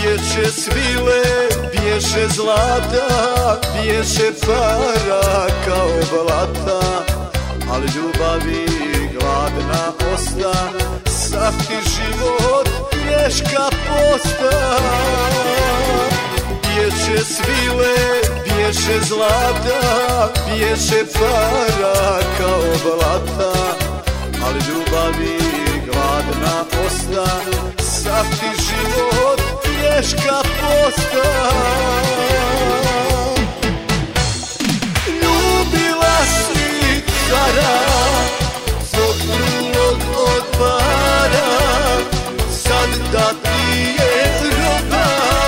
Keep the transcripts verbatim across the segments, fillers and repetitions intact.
Bješe svile, bješe zlata, bješe para kao blata, ali ljubavi gladna osta, sav ti život greška posta. Bješe svile, bješe zlata, bješe para kao blata, ali ljubavi gladna osta, sav ti život greška posta. Ljubila si cara, svog drugog od para, sad da ti je roba,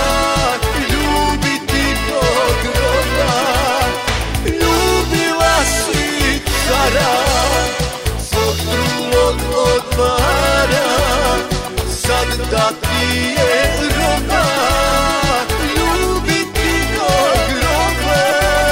ljubiti do groba. Ljubila si cara, svog drugog od para, sad da ti je roba, ljubiti do groba.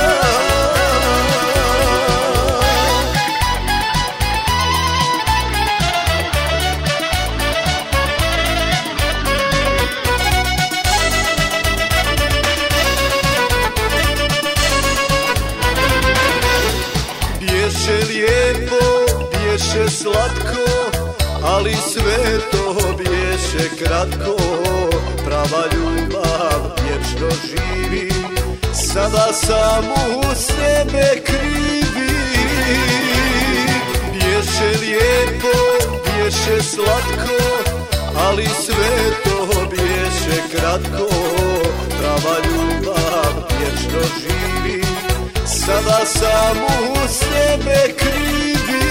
Bješe lijepo, bješe slatko, ali sve to bješe kratko. Prava ljubav vječno živi, sada sam u sebe krivi. Bješe lijepo, bješe slatko, ali sve to bješe kratko. Prava ljubav vječno živi, sada sam u sebe krivi.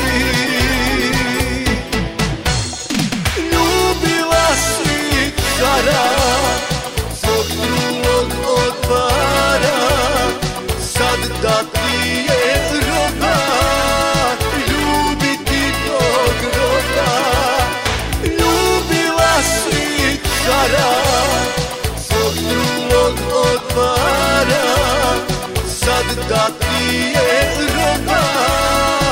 Ljubila si cara, svog drugog od para, sad da ti je roba, ljubiti do groba. Ljubila si cara, svog drugog od para, sad da ti je roba.